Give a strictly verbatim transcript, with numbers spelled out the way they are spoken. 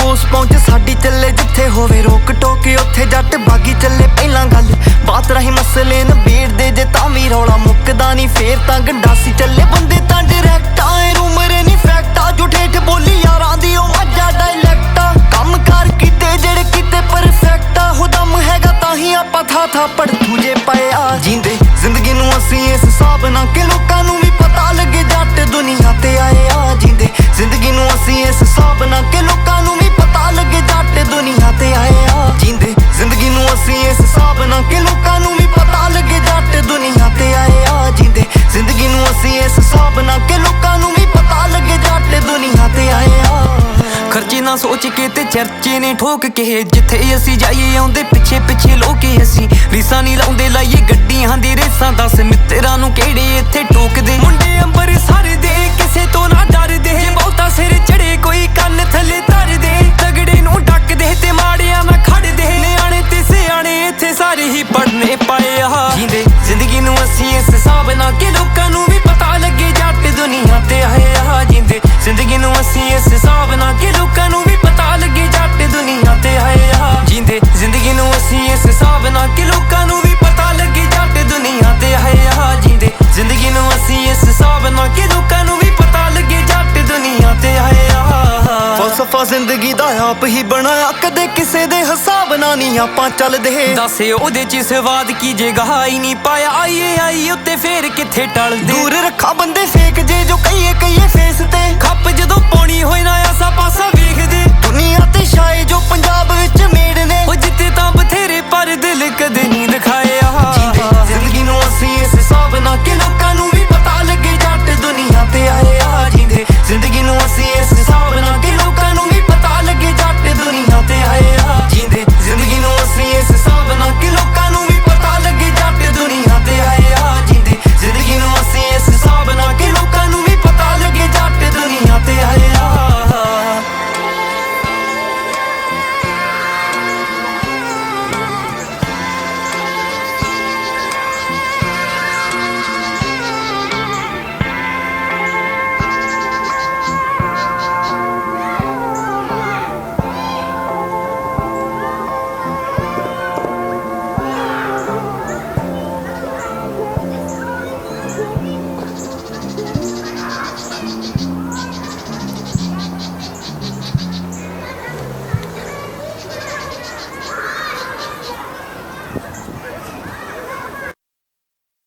ਉਸ ਪਹੁੰਚ ਸਾਡੀ ਚੱਲੇ ਜਿੱਥੇ ਹੋਵੇ ਰੋਕ ਟੋਕ ਉੱਥੇ ਜੱਟ ਬਾਗੀ ਚੱਲੇ ਪਹਿਲਾਂ ਗੱਲ ਬਾਤ ਰਹੀ ਮਸਲੇ ਨਬੇੜਦੇ ਜੇ ਤਾਂ ਵੀ ਰੌਲਾ ਮੁੱਕਦਾ ਨਹੀਂ ਫੇਰ ਤਾਂ ਗੰਡਾਸੀ ਚੱਲੇ ਬੰਦੇ ਤਾਂ ਡਾਇਰੈਕਟ ਆਏ ਰੂਮਰੇ ਨਹੀਂ ਫੈਕਟਾ ਜੋ ਠੇਠ ਬੋਲੀ ਯਾਰਾਂ ਦੀ ਉਹ ਮੱਝਾ ਡਾਇਲੈਕਟਾ ਕੰਮ ਕਾਰ ਕੀਤੇ ਜਿਹੜੇ ਕੀਤੇ ਪਰਫੈਕਟਾ ਹੋ ਦਮ ਹੈਗਾ ਤਾਂ ਹੀ ਆਪਾਂ ਥਾ ਥਾ ਪੜ ਦੂਜੇ ਪਏ ਆ ਜਿੰਦੇ ਜ਼ਿੰਦਗੀ ਨੂੰ ਅਸੀਂ ਇਸ ਹਿਸਾਬ ਨਾਲ ਕਿ ਲੋਕਾਂ ਨੂੰ ਵੀ ਪਤਾ ਲੱਗੇ ਜੱਟ ਦੁਨੀਆ ਤੇ ਆਏ ਆ ਜਿੰਦੇ ਜ਼ਿੰਦਗੀ ਨੂੰ ਅਸੀਂ ਇਸ ਹਿਸਾਬ ਨਾਲ ਕਿ ਲੋਕਾਂ ਨੂੰ ਵੀ ਪਤਾ ਲੱਗੇ ਜੱਟ ਦੁਨੀਆ ਤੇ ਆਏ ਆ ਜਿੰਦੇ ਜ਼ਿੰਦਗੀ ਨੂੰ ਅਸੀਂ ਇਸ ਹਿਸਾਬ ਨਾਲ ਕਿ ਲੋਕਾਂ ਨੂੰ ਵੀ ਪਤਾ ਲੱਗੇ ਜੱਟ ਦੁਨੀਆ ਤੇ ਆਏ ਆ ਜਿੰਦੇ ਜ਼ਿੰਦਗੀ ਨੂੰ ਅਸੀਂ ਇਸ ਹਿਸਾਬ ਨਾਲ ਕਿ ਲੋਕਾਂ ਨੂੰ ਵੀ ਪਤਾ ਲੱਗੇ ਜੱਟ ਦੁਨੀਆ ਤੇ ਆਏ ਆ ਖਰਚੇ ਨਾ ਸੋਚ ਕੇ ਤੇ ਚਰਚੇ ਨੇ ਠੋਕ ਕੇ ਜਿੱਥੇ ਅਸੀਂ ਜਾਈਏ ਆਉਂਦੇ ਪਿੱਛੇ ਪਿੱਛੇ ਲੋਕੇ ਅਸੀਂ ਰੀਸਾਂ ਨਹੀਂ ਲਾਉਂਦੇ ਲਾਈਏ ਗੱਡੀਆਂ ਦੀ ਰੇਸਾਂ ਦੱਸ ਮਿੱਤਰਾਂ ਨੂੰ ਕਿਹੜੇ ਇੱਥੇ ਟੋਕਦੇ ਮੁੰਡੇ ਅੰਬਰ ਸਾਰੇ ਦੇ ਕਿਸੇ ਤੋਂ ਨਾ ਡਰਦੇ ਜੇ ਬਹੁਤਾ ਸਿਰ ਚੜੇ ਕੋਈ ਕੰਨ ਥੱਲੇ ਧਰਦੇ ਤਗੜੇ ਨੂੰ ਡੱਕਦੇ ਤੇ ਮਾੜਿਆਂ ਨਾ ਖੜਦੇ ਨਿਆਣੇ ਤੇ ਸਿਆਣੇ ਇੱਥੇ ਸਾਰੇ ਹੀ ਪੜਨੇ ਪਏ ਆ ਜਿੰਦੇ ਜ਼ਿੰਦਗੀ ਨੂੰ ਅਸੀਂ ਇਸ ਹਿਸਾਬ ਨਾਲ ਕਿ ਲੋਕਾਂ ਨੂੰ ਵੀ ਪਤਾ ਲੱਗੇ ਜੱਟ ਦੁਨੀਆ ਤੇ ਆਏ ਆ ਜਿੰਦੇ ਜ਼ਿੰਦਗੀ ਨੂੰ ਅਸੀਂ ਇਸ ਹਿਸਾਬ ਨਾਲ ਕਿ ਲੋਕਾਂ ਨੂੰ ਵੀ ਪਤਾ ਲੱਗੇ ਜੱਟ ਦੁਨੀਆ ਤੇ ਆਏ ਆ ਜਿੰਦੇ ਜ਼ਿੰਦਗੀ ਨੂੰ ਅਸੀਂ ਇਸ ਹਿਸਾਬ ਨਾਲ ਕਿ ਲੋਕਾਂ ਨੂੰ ਵੀ ਪਤਾ ਲੱਗੇ ਜੱਟ ਦੁਨੀਆ ਤੇ ਆਏ ਆ ਜਿੰਦੇ ਜ਼ਿੰਦਗੀ ਨੂੰ ਅਸੀਂ ਇਸ ਹਿਸਾਬ ਨਾਲ ਕਿ ਲੋਕਾਂ ਨੂੰ ਵੀ ਪਤਾ ਲੱਗੇ ਜੱਟ ਦੁਨੀਆ ਤੇ ਆਏ ਆ ਫਲਸਫਾ ਜ਼ਿੰਦਗੀ ਦਾ ਆਪ ਹੀ ਬਣਾਇਆ ਕਦੇ ਕਿਸੇ ਦੇ ਹਿਸਾਬ ਨਾਲ ਨਹੀਂ ਆਪਾਂ ਚੱਲਦੇ ਦੱਸੇ ਉਹਦੇ ਚ ਸਵਾਦ ਕੀ ਜੇ ਗਹਾਈ ਨਹੀਂ ਪਾਇਆ ਆਈਏ ਆਈ ਉੱਤੇ ਫੇਰ ਕਿੱਥੇ ਟਲਦੇ ਦੂਰ ਰੱਖਾ ਬੰਦੇ ਫੇਕ ਜੇ ਜੋ ਕਹੀਏ ਕਹੀਏ ਫੇਸ ਤੇ ਖੱਪ ਜਦੋਂ ਪਾਉਣੀ ਹੋਏ ਨਾ ਆਸਾ ਪਾਸਾ ਵੇਖਦੇ ਦੁਨੀਆ ਤੇ ਛਾਏ ਜੋ ਪੰਜਾਬ